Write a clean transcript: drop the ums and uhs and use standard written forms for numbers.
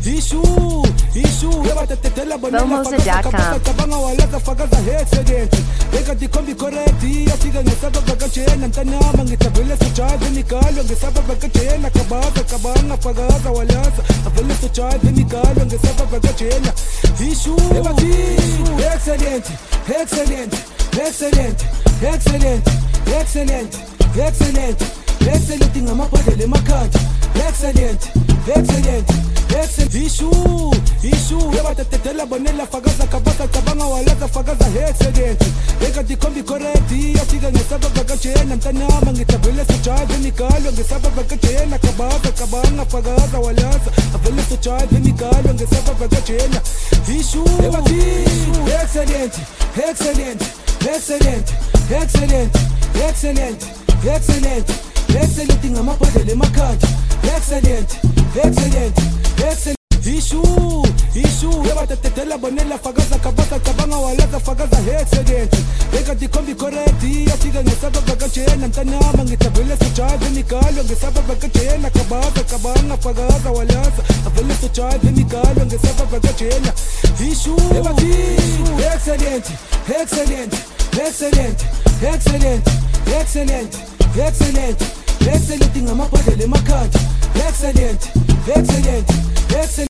Formosa.com. cabanga walaza fakaza excellent ekati kombi correct yafika ngesaba bakachena ntanyama ngitavele suchave nikalo ngesaba bakachena kabanga fakaza walaza avele suchave nikalo ngesaba bakachena excellent excellent excellent excellent excellent excellent excellent ngamaphadele emakhanda excellent excellent excellent issue yabatetela bonela fakaza cabanga walaza fakaza excellent ekati kombi correct yafika ngesaba bakachena ntanyama ngitavele suchave nikalo ngesaba bakachena kabanga fakaza walaza avele suchave nikalo ngesaba bakachena excellent excellent excellent excellent excellent excellent excellent ngamaphadele emakhanda excellent excellent excellent issue yabatetela bonela fakaza cabanga walaza fakaza excellent ekati kombi correct yafika ngesaba bakachena ntanyama ngitavele suchave nikalo ngesaba bakachena kabanga fakaza walaza avele suchave nikalo ngesaba bakachena excellent excellent excellent excellent excellent excellent excellent ngamaphadele emakhanda excellent excellent excellent